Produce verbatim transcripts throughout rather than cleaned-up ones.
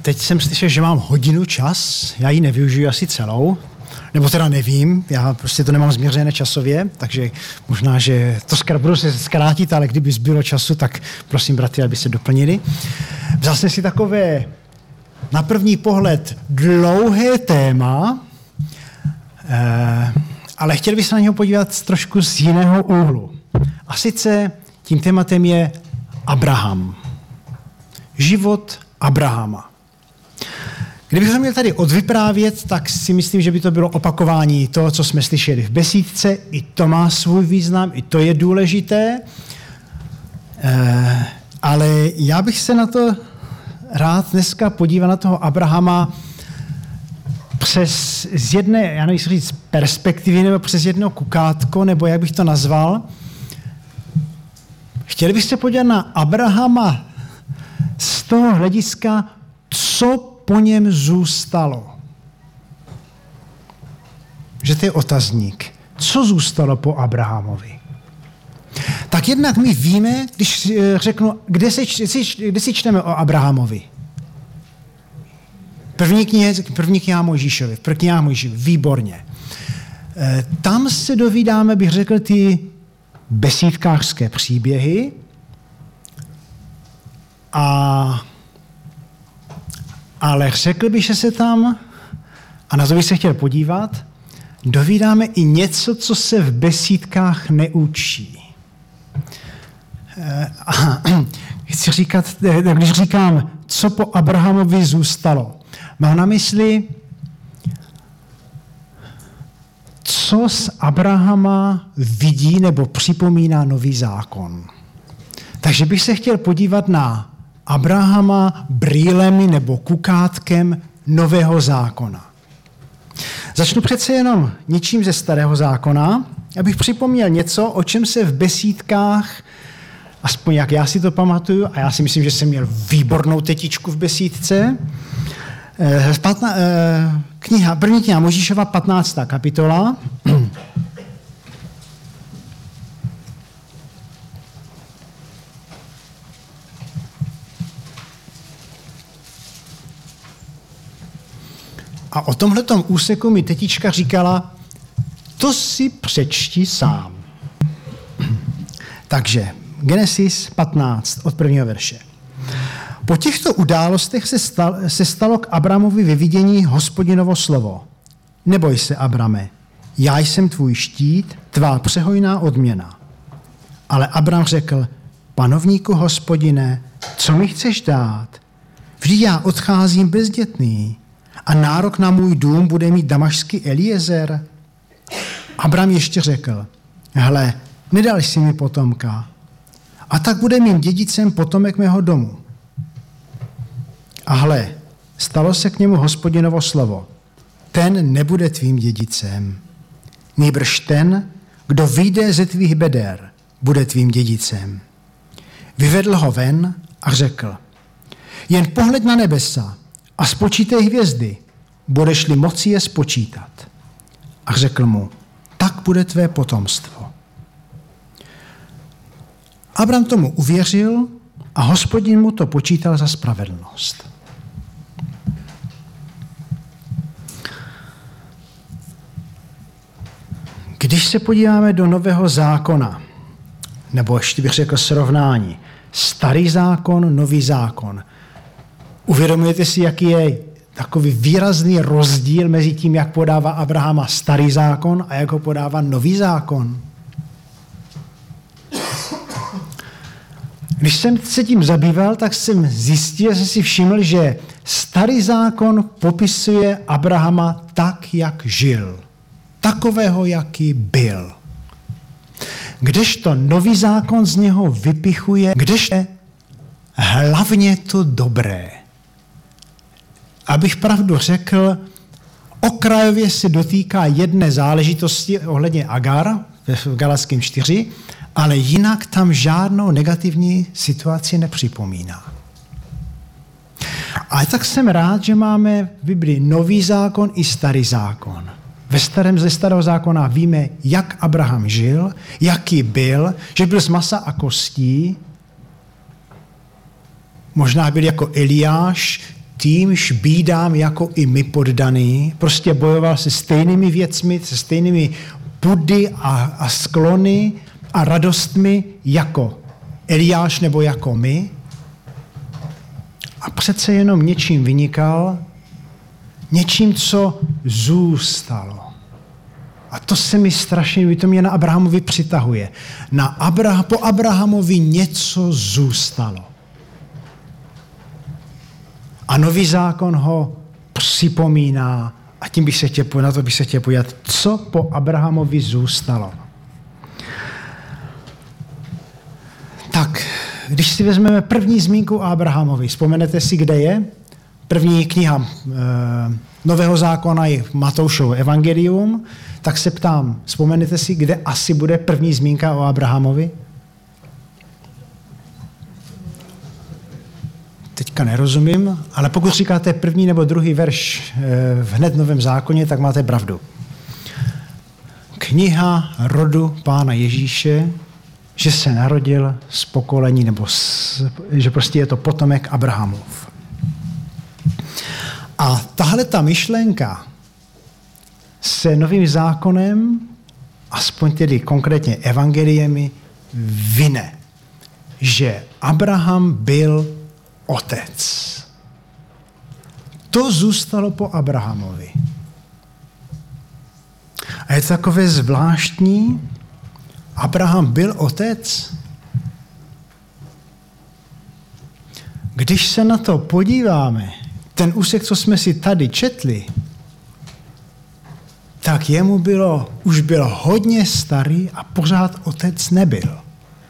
teď jsem slyšel, že mám hodinu čas, já ji nevyužiju asi celou, nebo teda nevím, já prostě to nemám změřené časově, takže možná, že to zkrat, budu se zkrátit, ale kdyby zbylo času, tak prosím, bratři, aby se doplnili. Vzal jsem si takové na první pohled dlouhé téma, eh, ale chtěl bych se na něho podívat trošku z jiného úhlu. A sice tím tématem je Abraham. Život Abrahama. Kdybych to měl tady odvyprávět, tak si myslím, že by to bylo opakování toho, co jsme slyšeli v besídce. I to má svůj význam, i to je důležité. E, ale já bych se na to rád dneska podíval na toho Abrahama přes z jedné, já nevím, jestli říct perspektivy, nebo přes jedno kukátko, nebo jak bych to nazval. Chtěl bych se podívat na Abrahama z toho hlediska, co po něm zůstalo. Že to je otazník. Co zůstalo po Abrahamovi? Tak jednak my víme, když řeknu, kde si, kde si čteme o Abrahamovi? První kniha, první kniha Mojžíšovi, první kniha Mojžíšovi, výborně. Tam se dovídáme, bych řekl, ty besídkářské příběhy a ale řekl bych, že se tam, a na to bych se chtěl podívat, dovídáme i něco, co se v besídkách neučí. A chci říkat, když říkám, co po Abrahamovi zůstalo, mám na mysli, co z Abrahama vidí nebo připomíná nový zákon. Takže bych se chtěl podívat na Abrahama brýlemi nebo kukátkem nového zákona. Začnu přece jenom něčím ze starého zákona, abych připomněl něco, o čem se v besídkách, aspoň jak já si to pamatuju, a já si myslím, že jsem měl výbornou tetičku v besídce, kniha, první kniha Mojžíšova, patnáctá kapitola. A o tomhletom úseku mi tetička říkala, to si přečti sám. Takže Genesis patnáct od prvního verše. Po těchto událostech se, stal, se stalo k Abramovi ve vidění Hospodinovo slovo. Neboj se, Abrame, já jsem tvůj štít, tvá přehojná odměna. Ale Abram řekl, panovníku Hospodine, co mi chceš dát? Vždyť já odcházím bezdětný a nárok na můj dům bude mít damašský Eliezer. Abram ještě řekl, hle, nedal jsi mi potomka, a tak bude mým dědicem potomek mého domu. A hle, stalo se k němu Hospodinovo slovo. Ten nebude tvým dědicem. Nýbrž ten, kdo vyjde ze tvých beder, bude tvým dědicem. Vyvedl ho ven a řekl, jen pohled na nebesa a spočítej hvězdy, budeš-li moci je spočítat. A řekl mu, tak bude tvé potomstvo. Abram tomu uvěřil a Hospodin mu to počítal za spravedlnost. Když se podíváme do Nového zákona, nebo ještě bych řekl srovnání, starý zákon, nový zákon, uvědomujete si, jaký je takový výrazný rozdíl mezi tím, jak podává Abrahama starý zákon a jak ho podává nový zákon? Když jsem se tím zabýval, tak jsem zjistil, že si všiml, že starý zákon popisuje Abrahama tak, jak žil. Takového, jaký byl. Kdežto nový zákon z něho vypichuje, kdežto hlavně to dobré. Abych pravdu řekl, okrajově se dotýká jedné záležitosti ohledně Agar v Galackém čtyři, ale jinak tam žádnou negativní situaci nepřipomíná. A tak jsem rád, že máme v Biblii nový zákon i starý zákon. Ve starém ze starého zákona víme, jak Abraham žil, jaký byl, že byl z masa a kostí, možná byl jako Eliáš, týmž bídám jako i my poddaný, prostě bojoval se stejnými věcmi, se stejnými pudy a, a sklony a radostmi jako Eliáš nebo jako my. A přece jenom něčím vynikal, něčím, co zůstalo. A to se mi strašně, to mě na Abrahamovi přitahuje. Na Abraham, po Abrahamovi něco zůstalo. A nový zákon ho připomíná, a tím bych se chtěl, na to bych se chtěl podívat, co po Abrahamovi zůstalo. Tak, když si vezmeme první zmínku o Abrahamovi, vzpomenete si, kde je? První kniha e, Nového zákona je Matoušovo evangelium, tak se ptám, vzpomenete si, kde asi bude první zmínka o Abrahamovi? Teďka nerozumím, ale pokud říkáte první nebo druhý verš v hned Novém zákoně, tak máte pravdu. Kniha rodu Pána Ježíše, že se narodil z pokolení, nebo z, že prostě je to potomek Abrahamův. A tahle ta myšlenka se Novým zákonem, aspoň tedy konkrétně evangeliemi, vyne, že Abraham byl otec. To zůstalo po Abrahamovi. A je to takové zvláštní. Abraham byl otec. Když se na to podíváme, ten úsek, co jsme si tady četli, tak jemu bylo, už byl hodně starý a pořád otec nebyl.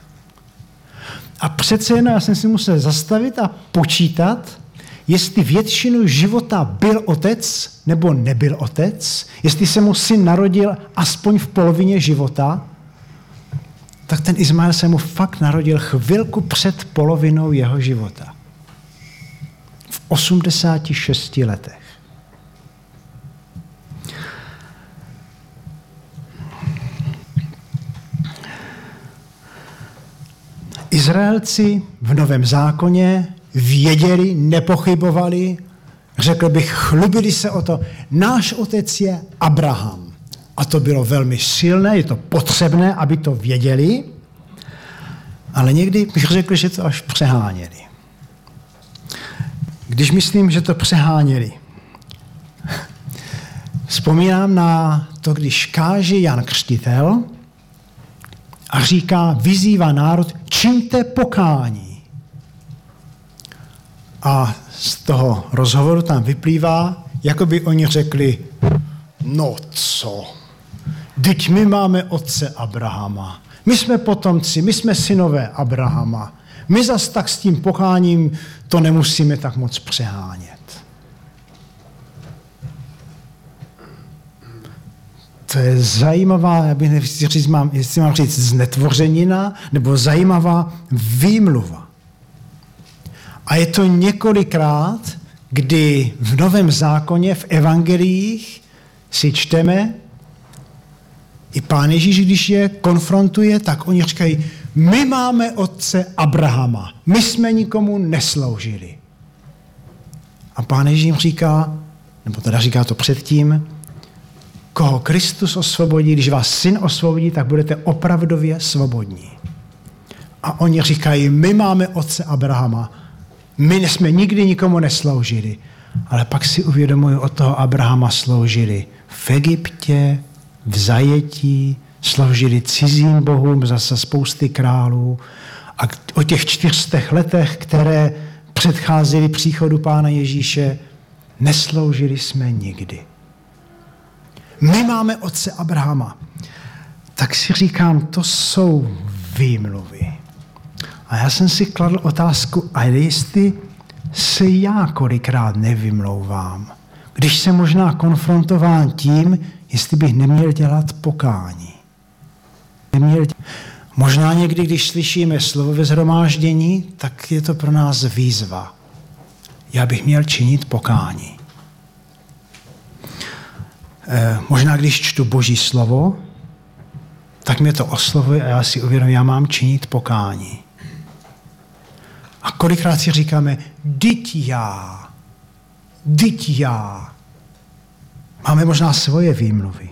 A přece jen já jsem si musel zastavit a počítat, jestli většinu života byl otec nebo nebyl otec, jestli se mu syn narodil aspoň v polovině života, tak ten Izmael se mu fakt narodil chvilku před polovinou jeho života. V osmdesáti šesti letech. Izraelci v Novém zákoně věděli, nepochybovali, řekl bych, chlubili se o to. Náš otec je Abraham. A to bylo velmi silné, je to potřebné, aby to věděli, ale někdy bych řekl, že to až přeháněli. Když myslím, že to přeháněli, vzpomínám na to, když káže Jan Křtitel a říká, vyzývá národ, čiňte pokání. A z toho rozhovoru tam vyplývá, jako by oni řekli, no co, vždyť my máme otce Abrahama, my jsme potomci, my jsme synové Abrahama, my zas tak s tím pokáním to nemusíme tak moc přehánět. To je zajímavá, já bych nechci říct, mám, jestli mám říct znetvořenina, nebo zajímavá výmluva. A je to několikrát, kdy v Novém zákoně, v evangeliích si čteme, i Pán Ježíš, když je konfrontuje, tak oni říkají, my máme otce Abrahama, my jsme nikomu nesloužili. A Pán Ježíš jim říká, nebo teda říká to předtím, koho Kristus osvobodí, když vás syn osvobodí, tak budete opravdově svobodní. A oni říkají, my máme otce Abrahama, my jsme nikdy nikomu nesloužili, ale pak si uvědomují, od toho Abrahama sloužili v Egyptě, v zajetí, sloužili cizím bohům, zase spousty králů a o těch čtyřstech letech, které předcházely příchodu Pána Ježíše, nesloužili jsme nikdy. My máme otce Abrahama. Tak si říkám, to jsou výmluvy. A já jsem si kladl otázku, a jestli se já kolikrát nevymlouvám, když jsem možná konfrontován tím, jestli bych neměl dělat pokání. Neměl dělat. Možná někdy, když slyšíme slovo ve shromáždění, tak je to pro nás výzva. Já bych měl činit pokání. E, možná, když čtu Boží slovo, tak mě to oslovuje a já si uvědomím, já mám činit pokání. A kolikrát si říkáme, vždyť já, Vždyť já. Máme možná svoje výmluvy.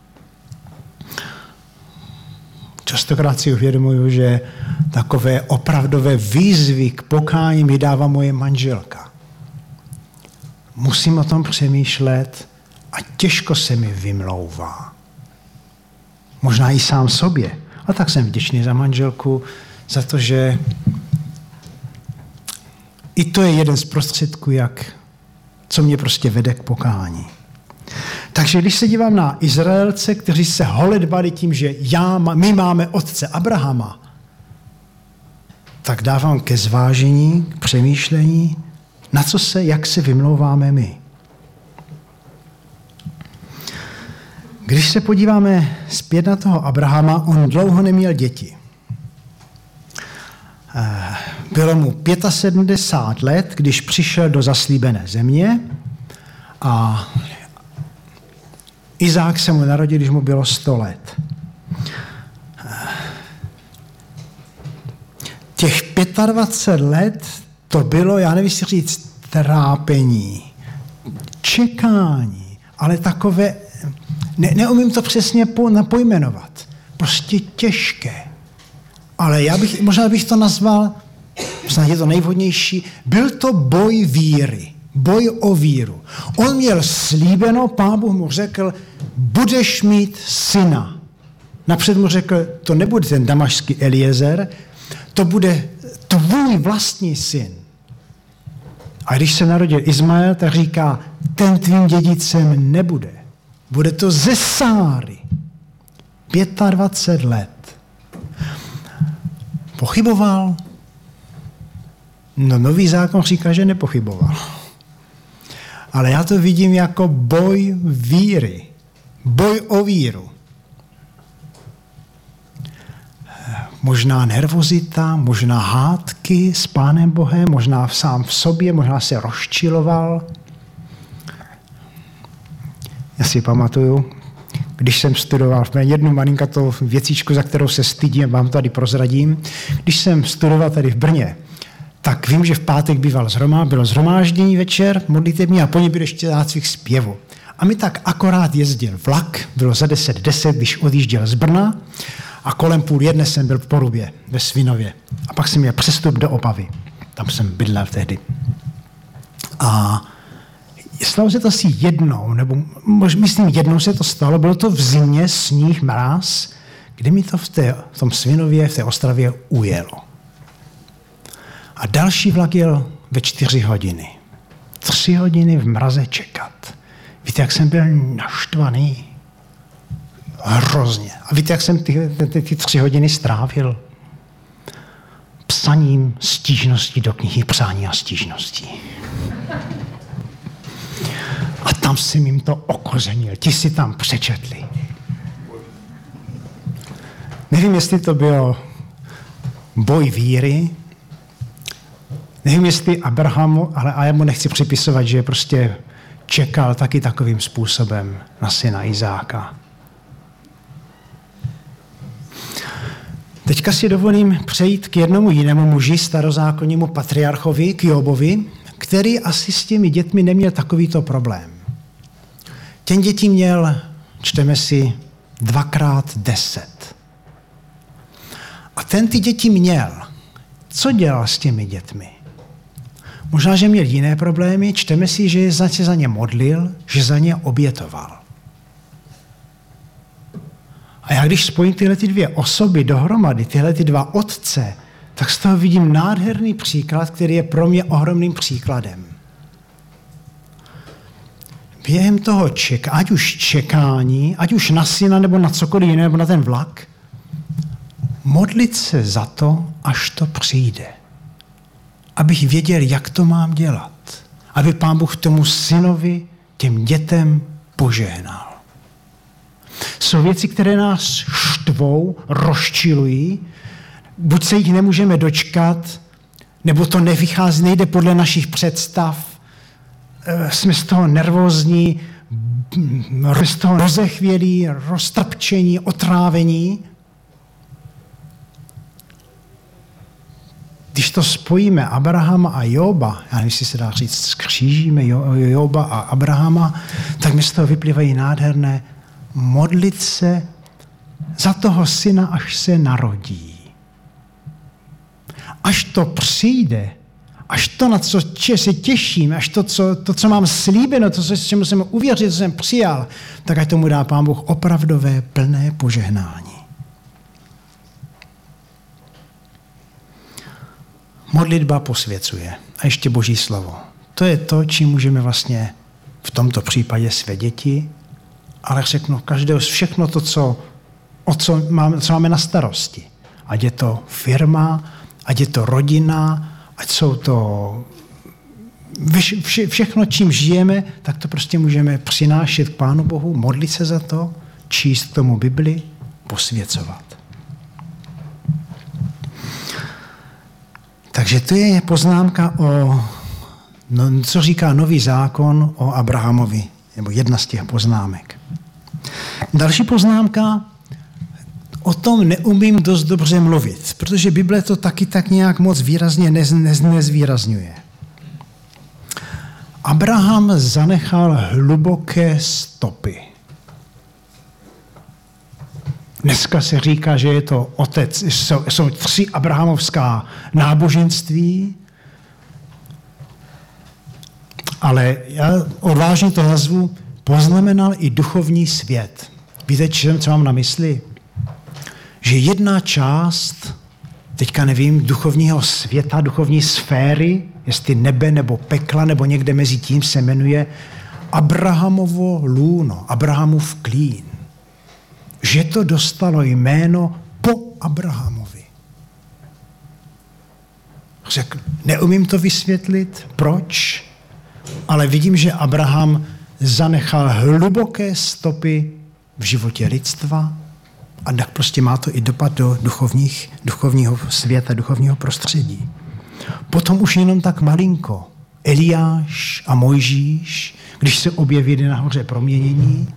Častokrát si uvědomuju, že takové opravdové výzvy k pokání mi dává moje manželka. Musím o tom přemýšlet a těžko se mi vymlouvá. Možná i sám sobě. A tak jsem vděčný za manželku, za to, že i to je jeden z prostředků, jak, co mě prostě vede k pokání. Takže když se dívám na Izraelce, kteří se holedbali tím, že já, my máme otce Abrahama, tak dávám ke zvážení, k přemýšlení, na co se, jak se vymlouváme my. Když se podíváme zpět na toho Abrahama, on dlouho neměl děti. Bylo mu sedmdesát pět let, když přišel do zaslíbené země a Izák se mu narodil, když mu bylo sto let. Těch dvacet pět let to bylo, já nevím si říct, trápení, čekání, ale takové, ne, neumím to přesně po, napojmenovat, prostě těžké. Ale já bych, možná bych to nazval, snad je to nejvhodnější, byl to boj víry. Boj o víru. On měl slíbeno, Pán Bůh mu řekl, budeš mít syna. Napřed mu řekl, to nebude ten damašský Eliezer, to bude tvůj vlastní syn. A když se narodil Izmael, tak říká, ten tvým dědicem nebude. Bude to ze Sáry. dvacet pět let. Pochyboval? No, Nový zákon říká, že nepochyboval. Ale já to vidím jako boj víry. Boj o víru. Možná nervozita, možná hádky s Pánem Bohem, možná sám v sobě, možná se rozčiloval. Já si pamatuju, když jsem studoval, jednu malinkatou věcičku, za kterou se stydím, vám tady prozradím. Když jsem studoval tady v Brně, tak vím, že v pátek býval zhromá, bylo zhromáždění večer, modlitební a po ní byl ještě zácvik zpěvu. A mi tak akorát jezdil vlak, bylo za deset deset, když odjížděl z Brna a kolem půl jedné jsem byl v Porubě, ve Svinově. A pak jsem měl přestup do Opavy. Tam jsem bydlel tehdy. A stalo se to asi jednou, nebo možná myslím jednou se to stalo, bylo to v zimě, sníh, mráz, kdy mi to v, té, v tom Svinově, v té Ostravě ujelo. A další vlak jel ve čtyři hodiny. Tři hodiny v mraze čekat. Víte, jak jsem byl naštvaný? Hrozně. A víte, jak jsem ty, ty, ty tři hodiny strávil? Psaním stížností do knihy Psání a stížností. A tam jsem jim to okořenil. Ti si tam přečetli. Nevím, jestli to bylo boj víry, nevím, jestli Abrahamu, ale a já mu nechci připisovat, že prostě čekal taky takovým způsobem na syna Izáka. Teďka si dovolím přejít k jednomu jinému muži, starozákonnímu patriarchovi, k Jobovi, který asi s těmi dětmi neměl takovýto problém. Ten děti měl, čteme si, dvakrát deset. A ten ty děti měl. Co dělal s těmi dětmi? Možná, že měl jiné problémy, čteme si, že se za ně modlil, že za ně obětoval. A já když spojím tyhle ty dvě osoby dohromady, tyhle ty dva otce, tak z toho vidím nádherný příklad, který je pro mě ohromným příkladem. Během toho ček, ať už čekání, ať už na syna nebo na cokoliv jiného, nebo na ten vlak, modlit se za to, až to přijde. Abych věděl, jak to mám dělat. Aby Pán Bůh tomu synovi, těm dětem požehnal. Jsou věci, které nás štvou, rozčilují, buď se jich nemůžeme dočkat, nebo to nevychází, nejde podle našich představ, jsme z toho nervózní, z toho rozechvělí, roztrpčení, otrávení. když to spojíme Abrahama a Joba, já nevím, jestli se dá říct, skřížíme Joba a Abrahama, tak mi z toho vyplývají nádherné modlit se za toho syna, až se narodí. Až to přijde, až to, na co se těším, až to, co, to, co mám slíbeno, to, co si musím uvěřit, co jsem přijal, tak ať tomu dá Pán Bůh opravdové plné požehnání. Modlitba posvěcuje. A ještě Boží slovo. To je to, čím můžeme vlastně v tomto případě své děti, ale řeknu každého všechno to, co, o co, máme, co máme na starosti. Ať je to firma, ať je to rodina, ať jsou to vše, všechno, čím žijeme, tak to prostě můžeme přinášet k Pánu Bohu, modlit se za to, číst k tomu Bibli, posvěcovat. Takže to je poznámka o, no, co říká Nový zákon o Abrahamovi, nebo jedna z těch poznámek. Další poznámka, o tom neumím dost dobře mluvit, protože Bible to taky tak nějak moc výrazně nez, nez, nezvýrazňuje. Abraham zanechal hluboké stopy. Dneska se říká, že je to otec, jsou, jsou tři abrahamovská náboženství, ale já odvážně to nazvu, poznamenal i duchovní svět. Víte, co mám na mysli? Že jedna část, teďka nevím, duchovního světa, duchovní sféry, jestli nebe nebo pekla, nebo někde mezi tím se jmenuje Abrahamovo lůno, Abrahamův klín. Že to dostalo jméno po Abrahamovi. Řekl, neumím to vysvětlit, proč, ale vidím, že Abraham zanechal hluboké stopy v životě lidstva a tak prostě má to i dopad do duchovních, duchovního světa, duchovního prostředí. Potom už jenom tak malinko. Eliáš a Mojžíš, když se objevili nahoře proměnění,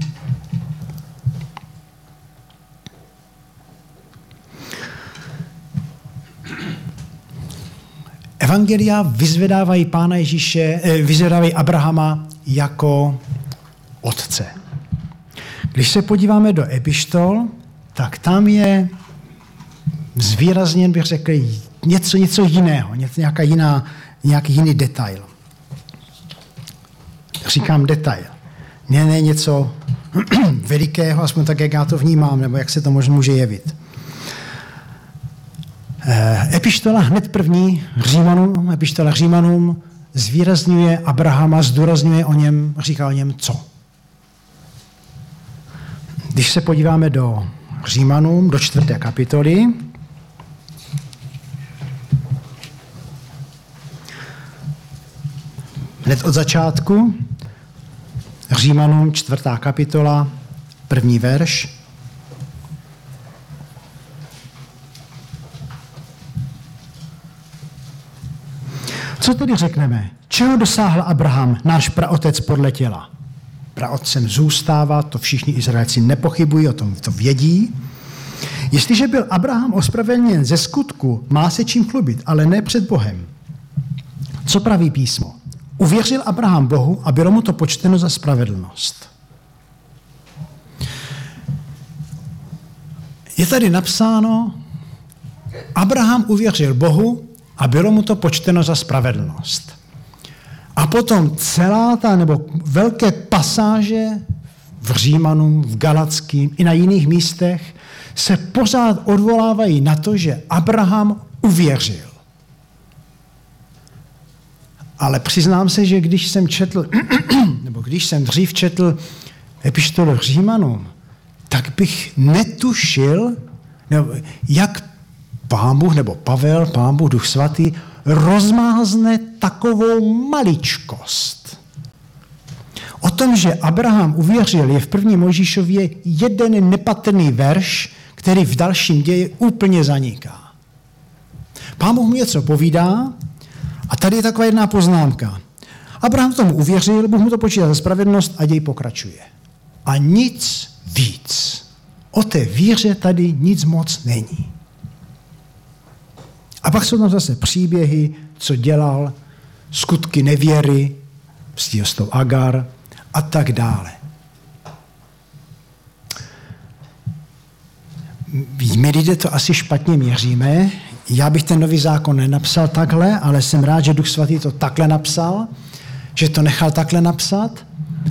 evangelia vyzvedávají Pána Ježíše, vyzvedávají Abrahama jako otce. Když se podíváme do epištol, tak tam je zvýrazněn, bych řekl, něco, něco jiného, něco, nějaká jiná, nějaký jiný detail. Říkám detail. Ne, ne něco velikého, aspoň tak, jak já to vnímám, nebo jak se to možná může jevit. Epištola hned první Římanům, epištola Římanům zvýrazňuje Abrahama, zdůrazňuje o něm, říká o něm co. Když se podíváme do Římanům, do čtvrté kapitoly, hned od začátku, Římanům, čtvrtá kapitola, první verš. Co tedy řekneme? Čeho dosáhl Abraham, náš praotec podle těla? Praotcem zůstává, to všichni Izraelci nepochybují, o tom to vědí. Jestliže byl Abraham ospravedlněn ze skutku, má se čím chlubit, ale ne před Bohem. Co praví písmo? Uvěřil Abraham Bohu a bylo mu to počteno za spravedlnost. Je tady napsáno, Abraham uvěřil Bohu a bylo mu to počteno za spravedlnost. A potom celá ta, nebo velké pasáže v Římanům, v Galackým i na jiných místech se pořád odvolávají na to, že Abraham uvěřil. Ale přiznám se, že když jsem četl, nebo když jsem dřív četl epištolu Římanům, tak bych netušil, nebo jak Pán Bůh, nebo Pavel, Pán Bůh, Duch Svatý, rozmázne takovou maličkost. O tom, že Abraham uvěřil, je v první Mojžíšově jeden nepatrný verš, který v dalším ději úplně zaniká. Pán Bůh mu něco povídá a tady je taková jedna poznámka. Abraham tomu uvěřil, Bůh mu to počítá za spravedlnost a děj pokračuje. A nic víc. O té víře tady nic moc není. A pak jsou tam zase příběhy, co dělal, skutky nevěry, s tou Agar a tak dále. My lidé to asi špatně měříme. Já bych ten nový zákon nenapsal takhle, ale jsem rád, že Duch Svatý to takhle napsal, že to nechal takhle napsat.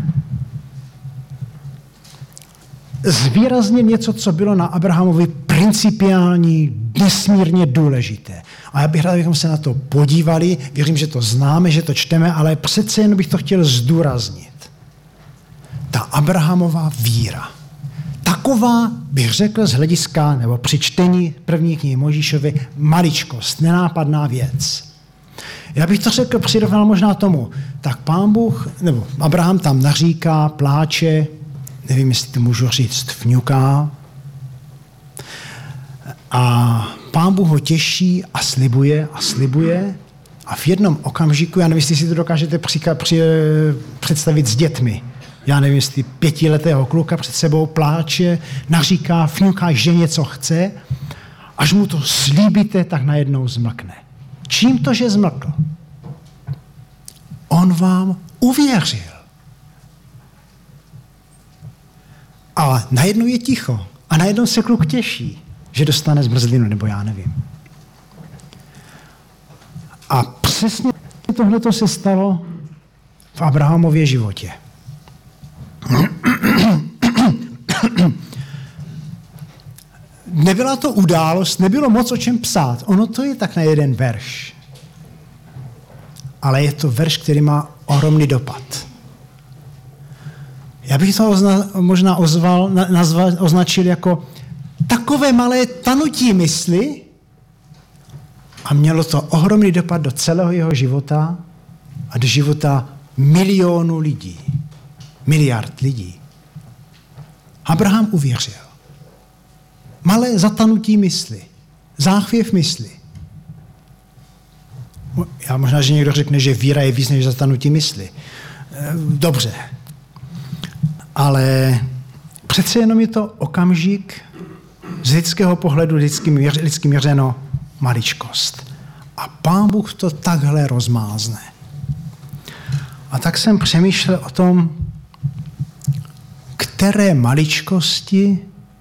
Zvýraznil něco, co bylo na Abrahamovi principiální, nesmírně důležité. A já bych rád, abychom se na to podívali. Věřím, že to známe, že to čteme, ale přece jen bych to chtěl zdůraznit. Ta Abrahamova víra. Taková, bych řekl z hlediska, nebo při čtení první knihy Mojžíšovi, maličkost, nenápadná věc. Já bych to řekl, přirovnal možná tomu, tak Pán Bůh, nebo Abraham tam naříká, pláče, nevím, jestli to můžu říct, fňuká, a Pán Bůh ho těší a slibuje a slibuje a v jednom okamžiku, já nevím, jestli si to dokážete při, při, představit s dětmi, já nevím, jestli pětiletého kluka před sebou pláče, naříká, fňuká, že něco chce, až mu to slíbíte, tak najednou zmlkne. Čím to, že zmlkl? On vám uvěřil. A najednou je ticho. A najednou se kluk těší, že dostane zmrzlinu, nebo já nevím. A přesně tohleto se stalo v Abrahamově životě. Nebyla to událost, nebylo moc o čem psát. Ono to je tak na jeden verš. Ale je to verš, který má ohromný dopad. Já bych to ozna, možná ozval, nazval, označil jako takové malé tanutí mysli a mělo to ohromný dopad do celého jeho života a do života milionů lidí. Miliard lidí. Abraham uvěřil. Malé zatanutí mysli. Záchvěv mysli. Já možná, že někdo řekne, že víra je víc než zatanutí mysli. Dobře. Ale přece jenom je to okamžik z lidského pohledu, lidsky, měř, lidsky měřeno maličkost. A Pán Bůh to takhle rozmázne. A tak jsem přemýšlel o tom, které maličkosti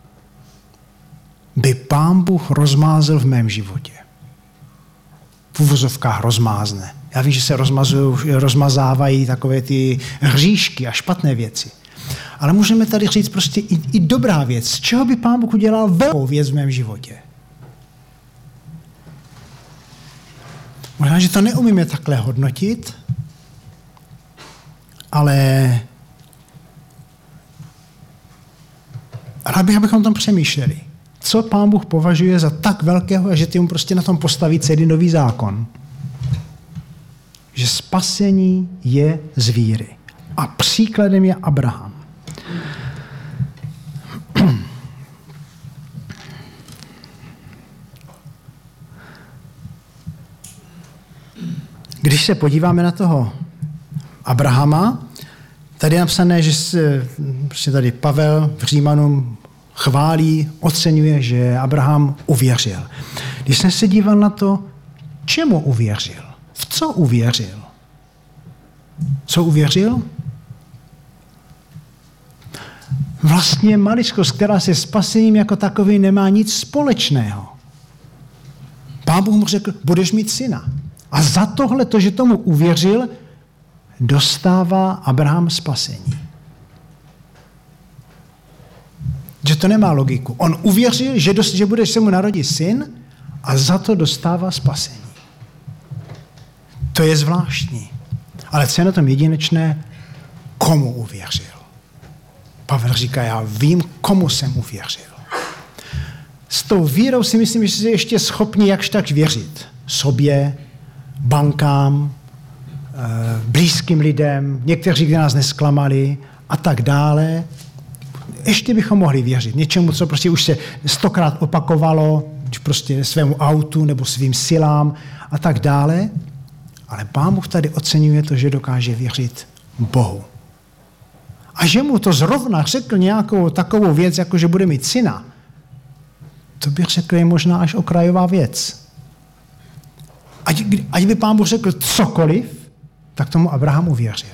by Pán Bůh rozmázl v mém životě. V uvozovkách rozmázne. Já vím, že se rozmazávají takové ty hříšky a špatné věci. Ale můžeme tady říct prostě i, i dobrá věc. Z čeho by Pán Bůh udělal velkou věc v mém životě? Možná, že to neumíme takhle hodnotit, ale rád bych, abychom tam přemýšleli. Co Pán Bůh považuje za tak velkého, že ty mu prostě na tom postaví celý nový zákon? Že spasení je z víry. A příkladem je Abraham. Když se podíváme na toho Abrahama, tady je napsané, že se, prostě tady Pavel v Římanům chválí, oceňuje, že Abraham uvěřil. Když jsem se díval na to, čemu uvěřil, v co uvěřil, co uvěřil? Vlastně maličkost, která se spasením jako takový nemá nic společného. Pán Bůh mu řekl, budeš mít syna. A za tohle, to, že tomu uvěřil, dostává Abraham spasení. Že to nemá logiku. On uvěřil, že, dost, že bude se mu narodit syn a za to dostává spasení. To je zvláštní. Ale co je na tom jedinečné? Komu uvěřil? Pavel říká, já vím, komu jsem uvěřil. S tou vírou si myslím, že jsi ještě schopni jakž tak věřit. Sobě, bankám, blízkým lidem, někteří, kdo nás nesklamali a tak dále. Ještě bychom mohli věřit něčemu, co prostě už se stokrát opakovalo, prostě svému autu nebo svým silám a tak dále. Ale Pán Bůh tady oceňuje to, že dokáže věřit Bohu. A že mu to zrovna řekl nějakou takovou věc, jako že bude mít syna, to bych řekl je možná až okrajová věc. ať, ať by Pán Bůh řekl cokoliv, tak tomu Abrahamu věřil.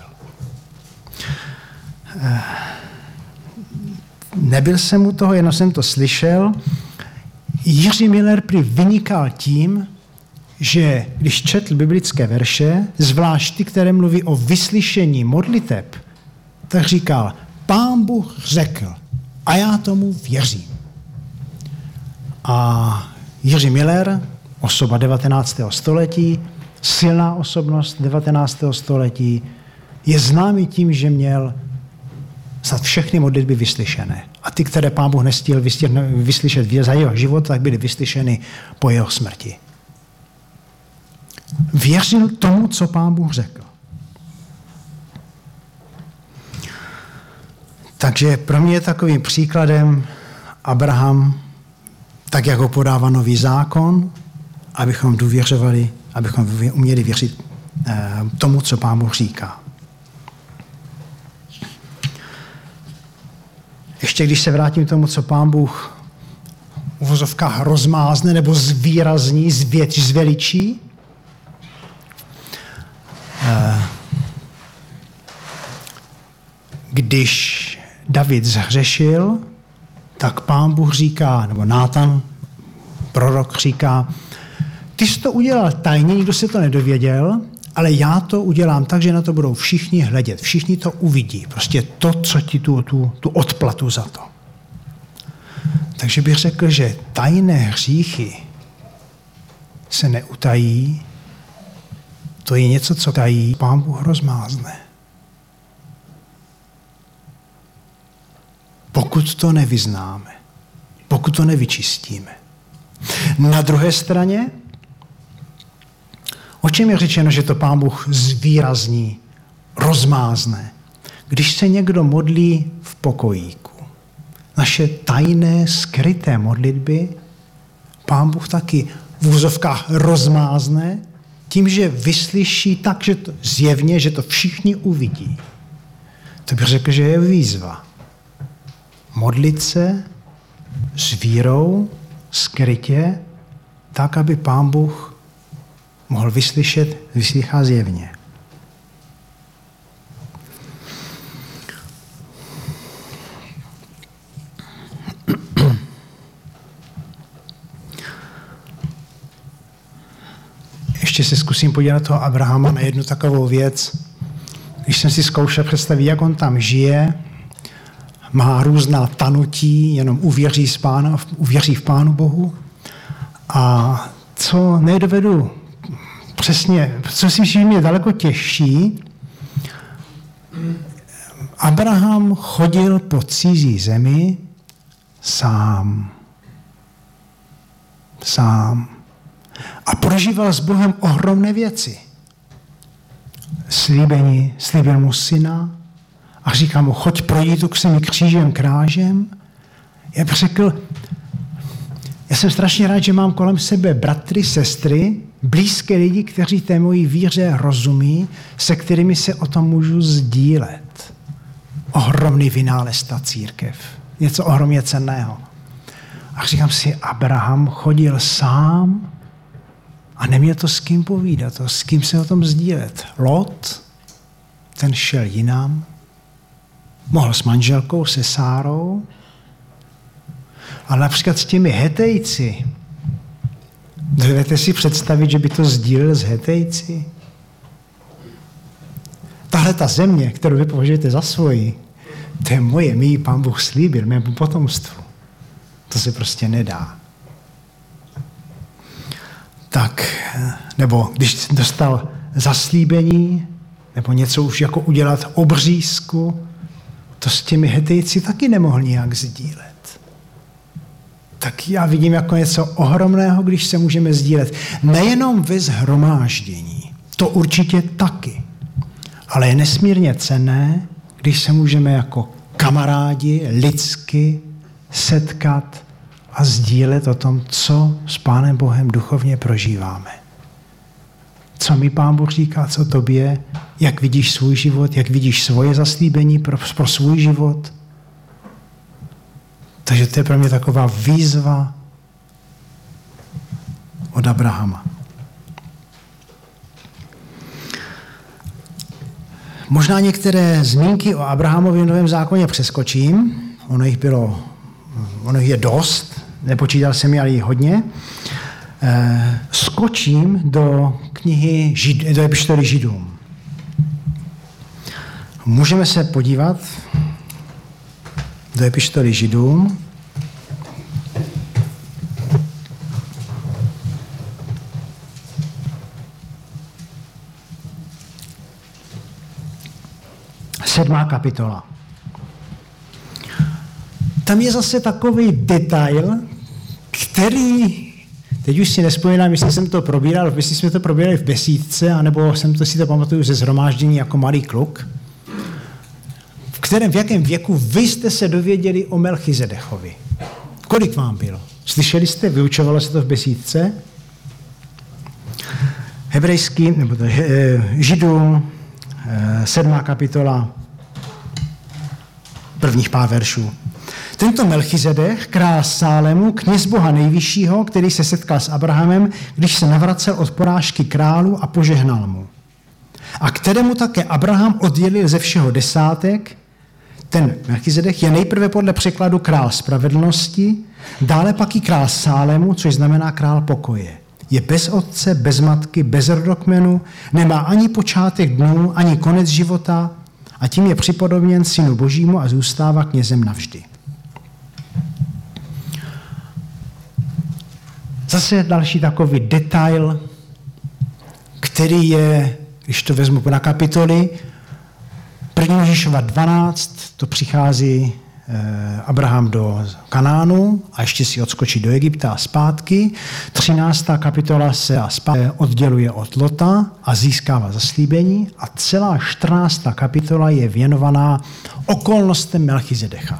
Nebyl jsem u toho, jenom jsem to slyšel. Jiří Miller prý vynikal tím, že když četl biblické verše, zvlášť ty, které mluví o vyslyšení modliteb, tak říkal, Pán Bůh řekl a já tomu věřím. A Jiří Miller, osoba devatenáctého století, silná osobnost devatenáctého století, je známý tím, že měl snad všechny modlitby vyslyšené. A ty, které Pán Bůh nestihl vyslyšet za jeho život, tak byly vyslyšeny po jeho smrti. Věřil tomu, co Pán Bůh řekl. Takže pro mě je takovým příkladem Abraham, tak jak ho podává nový zákon, abychom důvěřovali, abychom uměli věřit tomu, co Pán Bůh říká. Ještě když se vrátím k tomu, co Pán Bůh v uvozovkách rozmázne nebo zvýrazní, zvětší, zveličí, když David zhřešil, tak Pán Bůh říká, nebo Nátan, prorok říká, ty jsi to udělal tajně, nikdo se to nedověděl, ale já to udělám tak, že na to budou všichni hledět, všichni to uvidí. Prostě to, co ti tu, tu, tu odplatu za to. Takže bych řekl, že tajné hříchy se neutají, to je něco, co tají, Pán Bůh rozmázne. Pokud to nevyznáme, pokud to nevyčistíme. Na druhé straně, o čem je řečeno, že to Pán Bůh zvýrazní, rozmázne? Když se někdo modlí v pokojíku, naše tajné, skryté modlitby, Pán Bůh taky v úzovkách rozmázne, tím, že vyslyší tak, že to zjevně, že to všichni uvidí. To bych řekl, že je výzva. Modlit se s vírou, skrytě, tak, aby Pán Bůh mohl vyslyšet, vyslychá zjevně. Ještě se zkusím podívat toho Abrahama na jednu takovou věc. Když jsem si zkoušel představit, jak on tam žije, má různá tanutí, jenom uvěří, z pána, uvěří v Pánu Bohu. A co nedovedu přesně, co si myslím, že je daleko těžší, Abraham chodil po cizí zemi sám. Sám. A prožíval s Bohem ohromné věci. Slíbení, slíbil mu syna a říká mu, choď projít tu k semi křížem krážem. Já bych řekl, já jsem strašně rád, že mám kolem sebe bratry, sestry, blízké lidi, kteří té mojí víře rozumí, se kterými se o tom můžu sdílet. Ohromný vynález ta církev. Něco ohromně cenného. A říkám si, Abraham chodil sám a neměl to s kým povídat, to, s kým se o tom sdílet. Lot, ten šel jinam, mohl s manželkou, se Sárou, ale například s těmi Hetejci. Dovedete si představit, že by to sdílel s Hetejci? Tahle ta země, kterou vy považujete za svoji, to je moje, mi ji Pán Bůh slíbil, mému potomstvu. To se prostě nedá. Tak, nebo když dostal zaslíbení, nebo něco už jako udělat obřízku, to s těmi Hetejci taky nemohl nijak sdílet. Tak já vidím jako něco ohromného, když se můžeme sdílet. Nejenom ve shromáždění, to určitě taky, ale je nesmírně cenné, když se můžeme jako kamarádi lidsky setkat a sdílet o tom, co s Pánem Bohem duchovně prožíváme. Co mi Pán Bůh říká, co tobě, jak vidíš svůj život, jak vidíš svoje zaslíbení pro, pro svůj život. Takže to je pro mě taková výzva od Abrahama. Možná některé zmínky o Abrahamovi v Novém zákoně přeskočím. Ono jich bylo, ono jich je dost, nepočítal jsem je, ale jich hodně. E, skočím do knihy, Žid, do epištoly Židům. Můžeme se podívat do epištoly Židům. Sedmá kapitola. Tam je zase takový detail, který, teď už si nevzpomínám, jestli jsem to probíral, jestli jsme to probírali v besídce, anebo jsem to si to pamatuju ze shromáždění jako malý kluk, v kterém, v jakém věku vy jste se dověděli o Melchizedechovi. Kolik vám bylo? Slyšeli jste? Vyučovalo se to v besídce? Hebrejský, nebo to, Židům, sedmá kapitola, prvních pár veršů. Tento Melchizedech, král Sálému, kněz Boha nejvyššího, který se setkal s Abrahamem, když se navracel od porážky králu a požehnal mu. A kterému také Abraham oddělil ze všeho desátek, ten Melchizedech je nejprve podle překladu král spravedlnosti, dále pak i král Sálému, což znamená král pokoje. Je bez otce, bez matky, bez rodokmenu, nemá ani počátek dnů, ani konec života a tím je připodobněn synu Božímu a zůstává knězem navždy. Zase další takový detail, který je, když to vezmu na kapitoly, první Mojžíšova dvanáct, to přichází Abraham do Kanánu a ještě si odskočí do Egypta a zpátky. třináctá kapitola se odděluje od Lota a získává zaslíbení a celá čtrnáctá kapitola je věnovaná okolnostem Melchizedecha.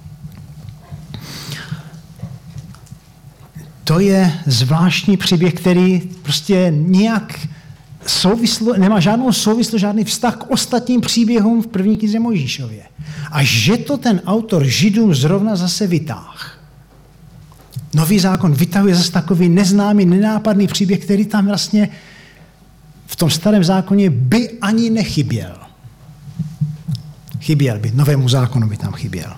To je zvláštní příběh, který prostě nějak souvislo, nemá žádnou souvislost, žádný vztah k ostatním příběhům v první knize Mojžíšově. A že to ten autor Židům zrovna zase vytáh. Nový zákon vytahuje zase takový neznámý, nenápadný příběh, který tam vlastně v tom starém zákoně by ani nechyběl. Chyběl by, novému zákonu by tam chyběl.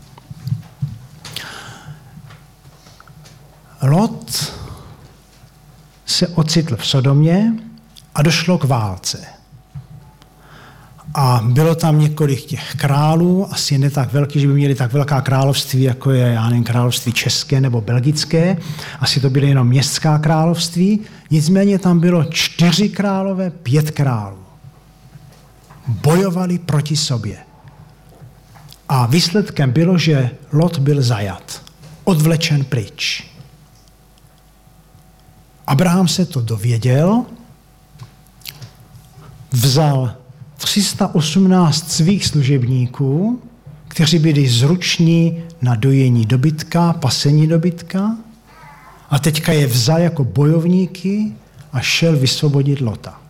Lot se ocitl v Sodomě a došlo k válce. A bylo tam několik těch králů, asi ne tak velký, že by měli tak velká království, jako je, já nevím, království české nebo belgické. Asi to byly jenom městská království. Nicméně tam bylo čtyři králové, pět králů. Bojovali proti sobě. A výsledkem bylo, že Lot byl zajat, odvlečen pryč. Abraham se to dověděl, vzal tři sta osmnáct svých služebníků, kteří byli zruční na dojení dobytka, pasení dobytka a teďka je vzal jako bojovníky a šel vysvobodit Lota.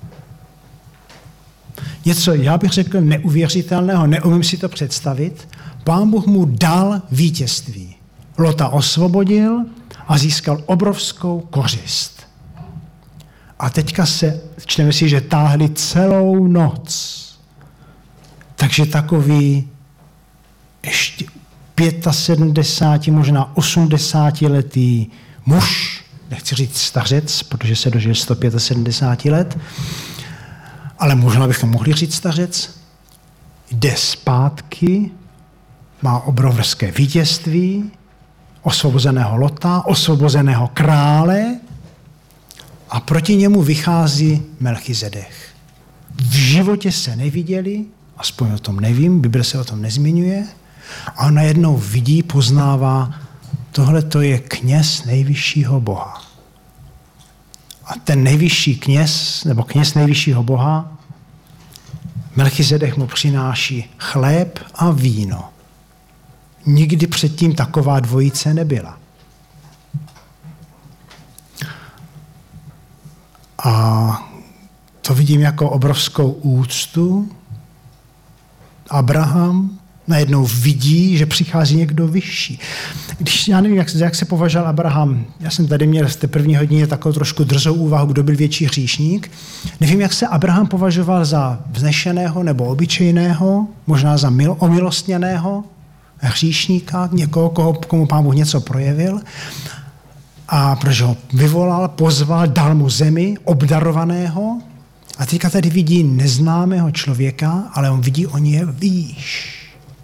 Něco, já bych řekl, neuvěřitelného, neumím si to představit. Pán Bůh mu dal vítězství. Lota osvobodil a získal obrovskou kořist. A teďka se, čteme si, že táhli celou noc. Takže takový ještě sedmdesát pět, možná osmdesátiletý muž, nechci říct stařec, protože se dožil sto sedmdesát pět let, ale možná bychom mohli říct stařec, jde zpátky, má obrovské vítězství, osvobozeného Lota, osvobozeného krále a proti němu vychází Melchizedech. V životě se neviděli, aspoň o tom nevím, Bible se o tom nezmiňuje, a on najednou vidí, poznává, tohle to je kněz nejvyššího Boha. A ten nejvyšší kněz, nebo kněz nejvyššího Boha, Melchizedech mu přináší chléb a víno. Nikdy předtím taková dvojice nebyla. A to vidím jako obrovskou úctu. Abraham Najednou vidí, že přichází někdo vyšší. Když já nevím, jak, jak se považoval Abraham, já jsem tady měl v té první hodině takovou trošku drzou úvahu, kdo byl větší hříšník. Nevím, jak se Abraham považoval za vznešeného nebo obyčejného, možná za mil, omilostněného hříšníka, někoho, koho, komu Pán Bůh něco projevil. A protože ho vyvolal, pozval, dal mu zemi, obdarovaného. A teďka tady vidí neznámého člověka, ale on vidí, on je výš.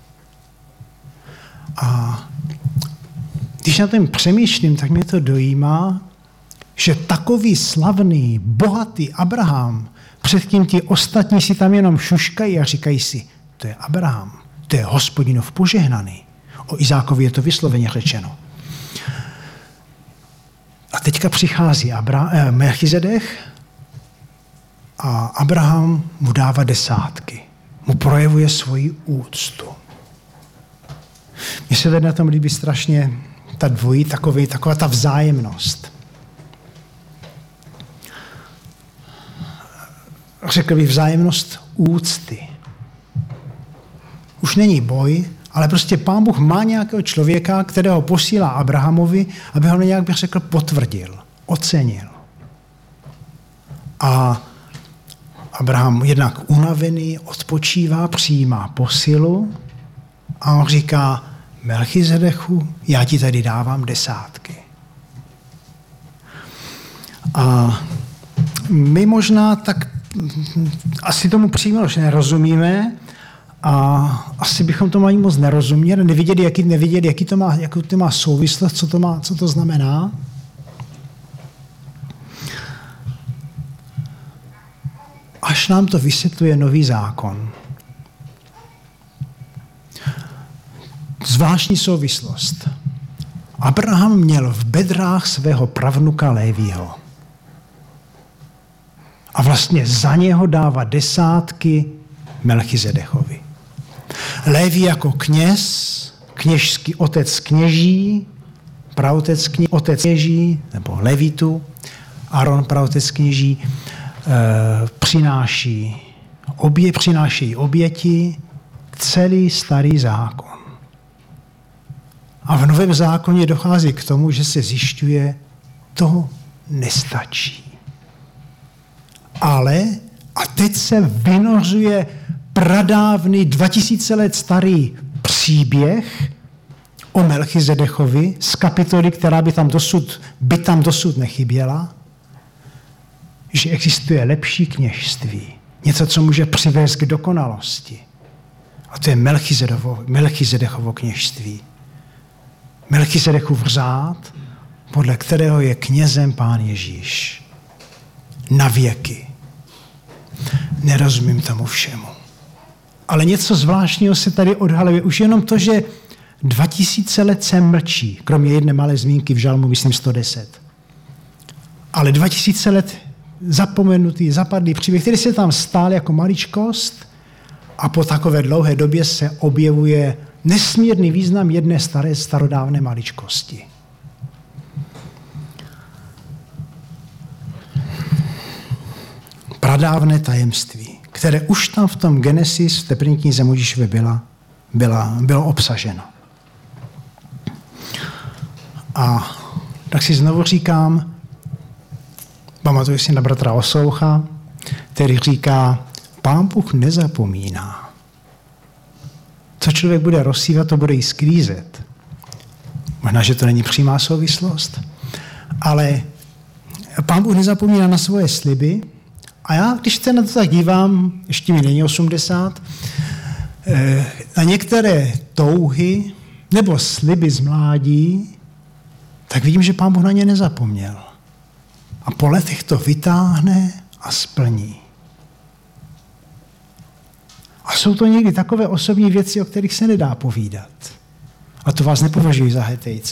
A když na tom přemýšlím, tak mě to dojímá, že takový slavný, bohatý Abraham, před kým ti ostatní si tam jenom šuškají a říkají si, to je Abraham, to je Hospodinův požehnaný. O Izákovi je to vysloveně řečeno. A teďka přichází Abra- eh, Melchizedek a Abraham mu dává desátky. Mu projevuje svoji úctu. Mně se tady na tom líbí strašně ta dvojí, takový, taková ta vzájemnost. Řekl bych vzájemnost úcty. Už není boj, ale prostě Pán Bůh má nějakého člověka, kterého posílá Abrahamovi, aby ho nějak bych řekl potvrdil, ocenil. A Abraham jednak unavený, odpočívá, přijímá posilu a on říká, Melchizedechu, já ti tady dávám desátky. A my možná tak asi tomu přímo nerozumíme a asi bychom to ani moc nerozuměli, neviděli, jaký, neviděli, jaký to má, jakou to má souvislost, co to, má, co to znamená. Až nám to vysvětluje nový zákon. Zvláštní souvislost. Abraham měl v bedrách svého pravnuka Lévího. A vlastně za něho dává desátky Melchizedechovi. Léví jako kněz, kněžský otec kněží, praotec kně, otec kněží, nebo levitu, Aaron praotec kněží, e, přináší obě, přináší oběti, celý starý zákon. A v Novém zákoně dochází k tomu, že se zjišťuje, to nestačí. Ale, a teď se vynořuje pradávný dva tisíce let starý příběh o Melchizedechovi z kapitoly, která by tam dosud, by tam dosud nechyběla, že existuje lepší kněžství. Něco, co může přivést k dokonalosti. A to je Melchizedechovo, Melchizedechovo kněžství. Melchizedekův řád, podle kterého je knězem Pán Ježíš. Na věky. Nerozumím tomu všemu. Ale něco zvláštního se tady odhaluje. Už jenom to, že dva tisíce let se mlčí, kromě jedné malé zmínky v žalmu, myslím sto deset. Ale dva tisíce let zapomenutý, zapadlý příběh, který se tam stál jako maličkost a po takové dlouhé době se objevuje nesmírný význam jedné staré, starodávné maličkosti. Pradávné tajemství, které už tam v tom Genesis, v té první knize Mojžíšově byla, byla, bylo obsaženo. A tak si znovu říkám, pamatuju si na bratra Osoucha, který říká, Pán Bůh nezapomíná. Co člověk bude rozsívat, to bude i sklízet. Možná, že to není přímá souvislost, ale Pán Bůh nezapomíná na svoje sliby. A já, když se na to tak dívám, ještě mi není osmdesát, na některé touhy nebo sliby z mládí, tak vidím, že Pán Bůh na ně nezapomněl. A po letech to vytáhne a splní. A jsou to někdy takové osobní věci, o kterých se nedá povídat. A to vás nepovažuji za hetejce.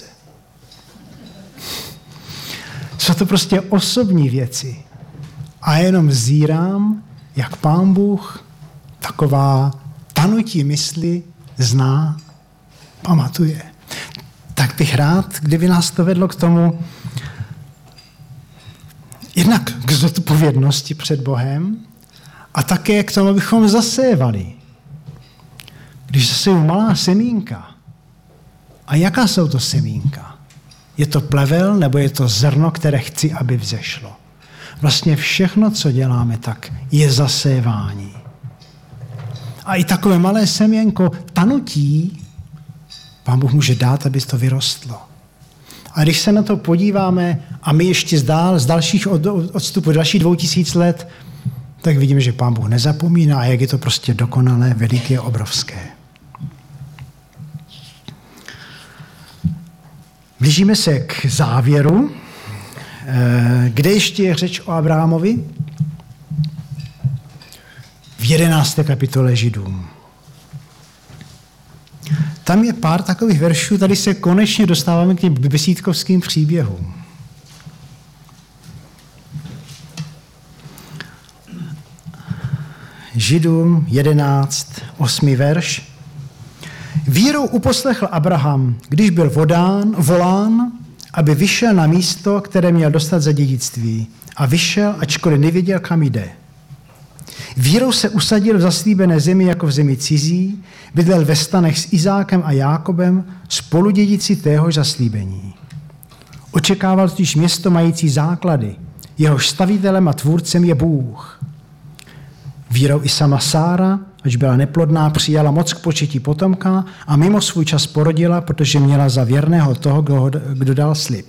Jsou to prostě osobní věci. A jenom zírám, jak Pán Bůh taková tanutí mysli zná, pamatuje. Tak bych rád, kdyby nás to vedlo k tomu, jednak k zodpovědnosti před Bohem a také k tomu, abychom zasévali. když jsou malá semínka, a jaká jsou to semínka? Je to plevel, nebo je to zrno, které chci, aby vzešlo? Vlastně všechno, co děláme, tak je zasévání. A i takové malé seměnko tanutí Pán Bůh může dát, aby to vyrostlo. A když se na to podíváme a my ještě zdál, z dalších odstupů, dalších dvou tisíc let, tak vidíme, že Pán Bůh nezapomíná a jak je to prostě dokonalé, veliké, obrovské. Blížíme se k závěru. Kde ještě je řeč o Abrahamovi? V jedenácté kapitole Židům. Tam je pár takových veršů, tady se konečně dostáváme k těm besídkovským příběhům. Židům jedenáct, osmý verš. Vírou uposlechl Abraham, když byl vodán, volán, aby vyšel na místo, které měl dostat za dědictví. A vyšel, ačkoliv nevěděl, kam jde. Vírou se usadil v zaslíbené zemi jako v zemi cizí, bydlel ve stanech s Izákem a Jákobem, spoludědici téhož zaslíbení. Očekával totiž město mající základy, jehož stavitelem a tvůrcem je Bůh. Vírou i sama Sára, až byla neplodná, přijala moc k početí potomka a mimo svůj čas porodila, protože měla za věrného toho, kdo, kdo dal slib.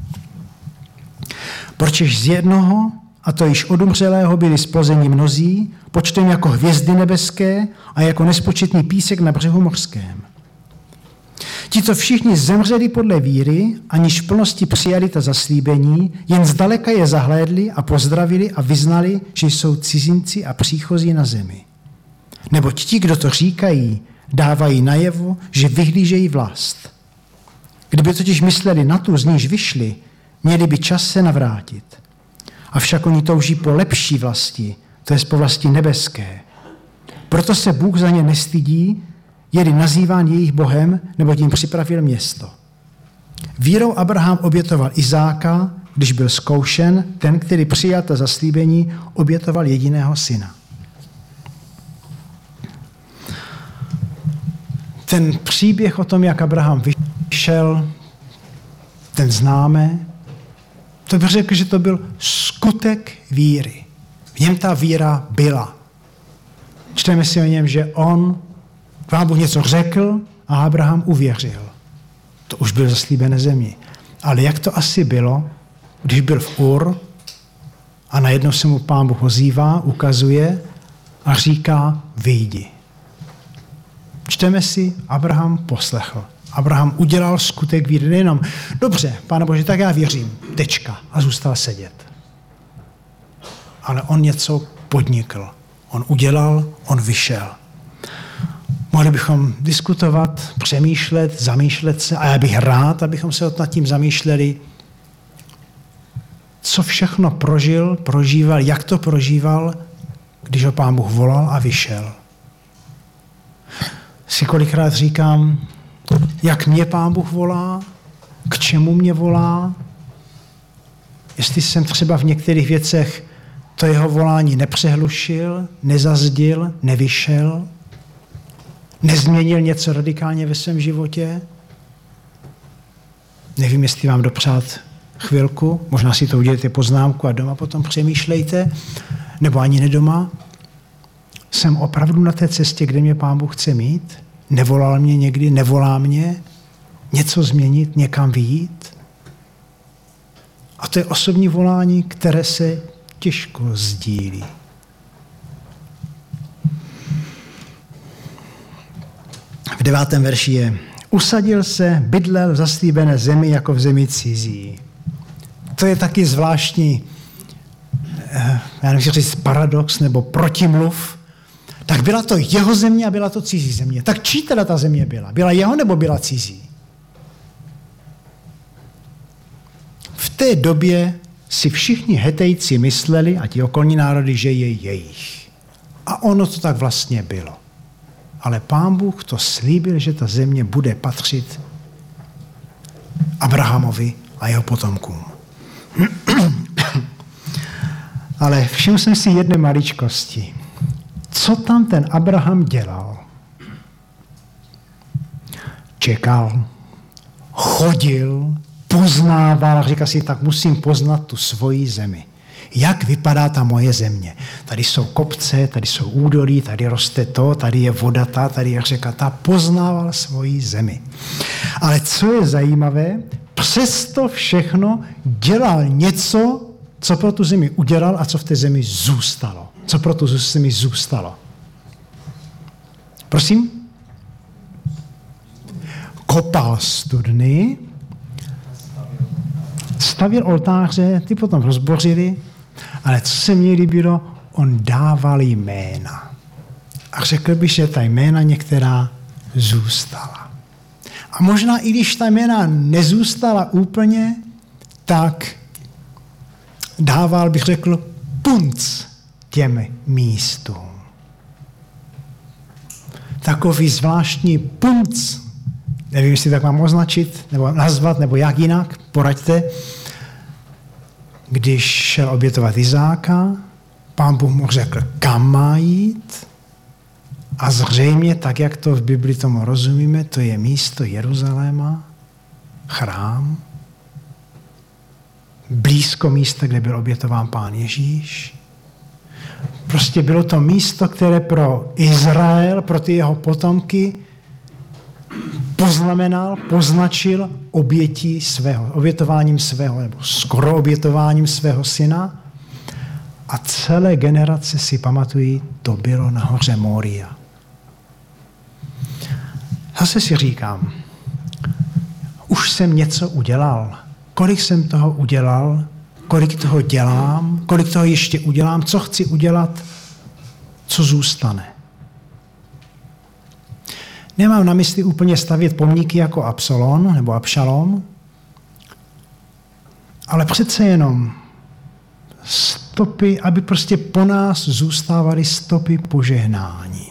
Pročež z jednoho, a to již od umřelého, byli splozeni mnozí, počtem jako hvězdy nebeské a jako nespočetný písek na břehu mořském. Tito všichni zemřeli podle víry, aniž v plnosti přijali ta zaslíbení, jen zdaleka je zahlédli a pozdravili a vyznali, že jsou cizinci a příchozí na zemi. Neboť ti, kdo to říkají, dávají najevo, že vyhlížejí vlast. Kdyby totiž mysleli na tu, z níž vyšli, měli by čas se navrátit. Avšak oni touží po lepší vlasti, to jest po vlasti nebeské. Proto se Bůh za ně nestydí, je-li nazýván jejich Bohem, nebo tím připravil město. Vírou Abraham obětoval Izáka, když byl zkoušen, ten, který přijal ta zaslíbení, obětoval jediného syna. Ten příběh o tom, jak Abraham vyšel, ten známe, to bych řekl, že to byl skutek víry. V něm ta víra byla. Čteme si o něm, že on, Pán Bůh něco řekl a Abraham uvěřil. To už byl zaslíbené zemi. Ale jak to asi bylo, když byl v Ur a najednou se mu Pán Bůh ozývá, ukazuje a říká, vyjdi. Čteme si, Abraham poslechl. Abraham udělal skutek víry, nejenom, dobře, Pane Bože, tak já věřím, tečka, a zůstal sedět. Ale on něco podnikl. On udělal, on vyšel. Mohli bychom diskutovat, přemýšlet, zamýšlet se, a já bych rád, abychom se nad tím zamýšleli, co všechno prožil, prožíval, jak to prožíval, když ho Pán Bůh volal a vyšel. Si kolikrát říkám, jak mě Pán Bůh volá, k čemu mě volá, jestli jsem třeba v některých věcech to jeho volání nepřehlušil, nezazdil, nevyšel, nezměnil něco radikálně ve svém životě. Nevím, jestli vám dopřát chvilku, možná si to udělejte poznámku a doma potom přemýšlejte, nebo ani ne doma. Jsem opravdu na té cestě, kde mě Pán Bůh chce mít? Nevolal mě někdy, nevolá mě něco změnit, někam vyjít? A to je osobní volání, které se těžko sdílí. V devátém verši je, usadil se, bydlel v zaslíbené zemi jako v zemi cizí. To je taky zvláštní, já nevím, říct paradox nebo protimluv. Tak byla to jeho země a byla to cizí země. Tak čí teda ta země byla? Byla jeho nebo byla cizí? V té době si všichni Hetejci mysleli, a ti okolní národy, že je jejich. A ono to tak vlastně bylo. Ale Pán Bůh to slíbil, že ta země bude patřit Abrahamovi a jeho potomkům. Ale všiml jsem si jedné maličkosti. Co tam ten Abraham dělal? čekal, chodil, poznával a říkal si, tak musím poznat tu svoji zemi. Jak vypadá ta moje země? Tady jsou kopce, tady jsou údolí, tady roste to, tady je voda ta, tady je řeka ta. Poznával svoji zemi. Ale co je zajímavé, přesto všechno dělal něco, co pro tu zemi udělal a co v té zemi zůstalo. Co pro tu zemi zůstalo. Prosím? Kopal studny, stavěl oltáře, ty potom rozbořili, ale co se mně líbilo, on dával jména. A řekl bych, že ta jména některá zůstala. A možná i když ta jména nezůstala úplně, tak dával, bych řekl, punc těm místům. Takový zvláštní punc, nevím, jestli tak mám označit, nebo nazvat, nebo jak jinak, poraďte. Když šel obětovat Izáka, Pán Bůh mu řekl, kam má jít. A zřejmě, tak jak to v Bibli tomu rozumíme, to je místo Jeruzaléma, chrám, blízko místa, kde byl obětován Pán Ježíš. Prostě bylo to místo, které pro Izrael, pro ty jeho potomky poznamenal, poznačil obětí svého, obětováním svého, nebo skoro obětováním svého syna. A celé generace si pamatují, to bylo na hoře Moria. Zase si říkám, už jsem něco udělal. Kolik jsem toho udělal, kolik toho dělám, kolik toho ještě udělám, co chci udělat, co zůstane. Nemám na mysli úplně stavět pomníky jako Absalom nebo Abšalom, ale přece jenom stopy, aby prostě po nás zůstávaly stopy požehnání.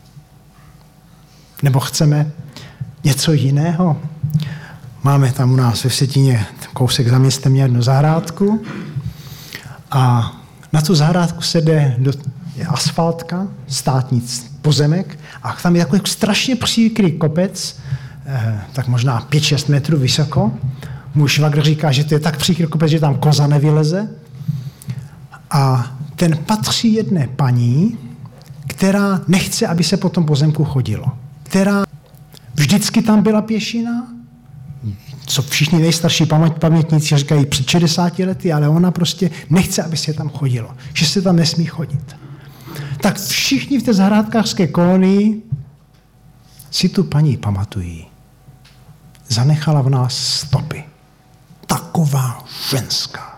Nebo chceme něco jiného? Máme tam u nás ve Vsetíně kousek za městem jednu zahrádku a na tu zahrádku se jde do je asfaltka, státní pozemek a tam je takový strašně příkrý kopec, eh, tak možná pět šest metrů vysoko. Můj švagr říká, že to je tak příkrý kopec, že tam koza nevyleze. A ten patří jedné paní, která nechce, aby se po tom pozemku chodilo. Která vždycky tam byla pěšina, co všichni nejstarší pamětníci říkají před šedesáti lety, ale ona prostě nechce, aby se tam chodilo, že se tam nesmí chodit. Tak všichni v té zahrádkářské kolonii si tu paní pamatují. Zanechala v nás stopy. Taková ženská.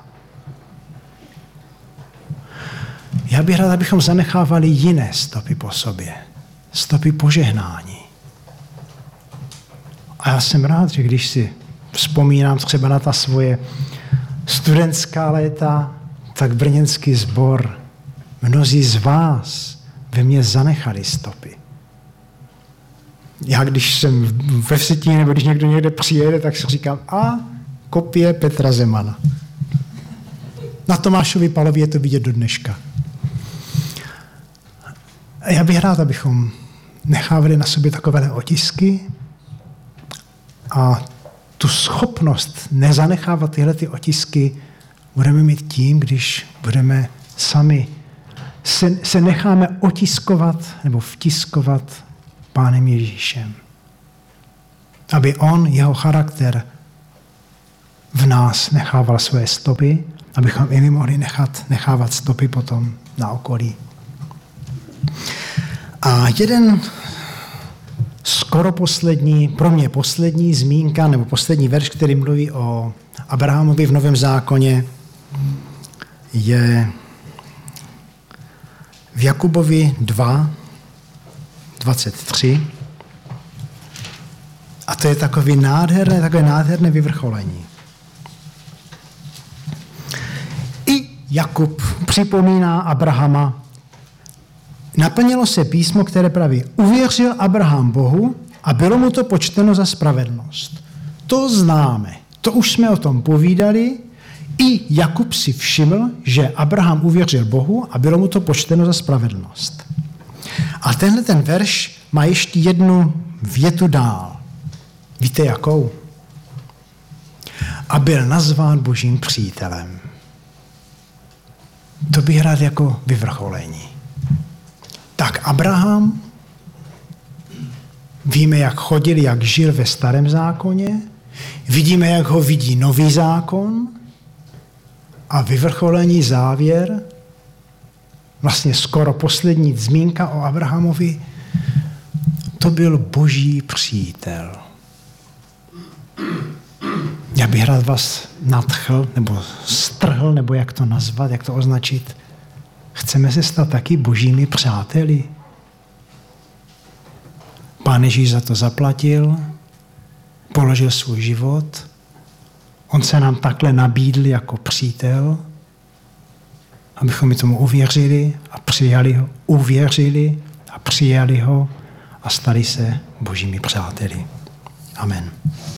Já bych rád, abychom zanechávali jiné stopy po sobě. Stopy požehnání. A já jsem rád, že když si vzpomínám třeba na ta svoje studentská léta, tak brněnský sbor, mnozí z vás ve mně zanechali stopy. Já když jsem ve Vsetíně, nebo když někdo někde přijede, tak si říkám, a kopie Petra Zemana. Na Tomášovi Palovi je to vidět do dneška. A já bych rád, abychom nechávali na sobě takové otisky a tu schopnost nezanechávat tyhle ty otisky budeme mít tím, když budeme sami se, se necháme otiskovat nebo vtiskovat Pánem Ježíšem. Aby on, jeho charakter v nás nechával své stopy, abychom i my mohli nechat, nechávat stopy potom na okolí. A jeden skoro poslední, pro mě poslední zmínka, nebo poslední verš, který mluví o Abrahamovi v Novém zákoně, je v Jakubovi dva, dvacet tři. A to je takové nádherné, takové nádherné vyvrcholení. I Jakub připomíná Abrahama. Naplnilo se písmo, které praví, uvěřil Abraham Bohu a bylo mu to počteno za spravedlnost. To známe, to už jsme o tom povídali. I Jakub si všiml, že Abraham uvěřil Bohu a bylo mu to počteno za spravedlnost. A tenhle ten verš má ještě jednu větu dál. Víte jakou? A byl nazván Božím přítelem. To bych rád jako vyvrcholení. Tak Abraham, víme, jak chodil, jak žil ve starém zákoně, vidíme, jak ho vidí nový zákon a vyvrcholení závěr, vlastně skoro poslední zmínka o Abrahamovi, to byl Boží přítel. Já bych rád vás nadchl, nebo strhl, nebo jak to nazvat, jak to označit. Chceme se stát taky Božími přáteli. Pán Ježíš za to zaplatil, položil svůj život, on se nám takhle nabídl jako přítel, abychom mi tomu uvěřili a přijali ho, uvěřili a přijali ho a stali se Božími přáteli. Amen.